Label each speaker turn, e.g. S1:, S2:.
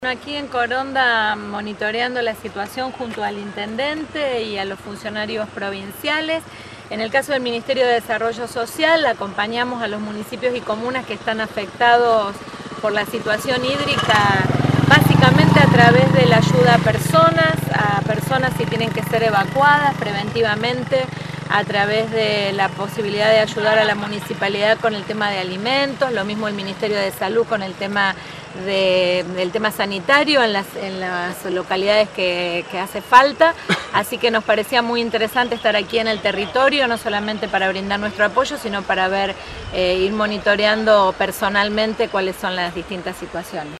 S1: Aquí en Coronda monitoreando la situación junto al intendente y a los funcionarios provinciales. En el caso del Ministerio de Desarrollo Social acompañamos a los municipios y comunas que están afectados por la situación hídrica, básicamente a través de la ayuda a personas si tienen que ser evacuadas preventivamente, a través de la posibilidad de ayudar a la municipalidad con el tema de alimentos, lo mismo el Ministerio de Salud con el tema sanitario en las localidades que hace falta, así que nos parecía muy interesante estar aquí en el territorio, no solamente para brindar nuestro apoyo, sino para ir monitoreando personalmente cuáles son las distintas situaciones.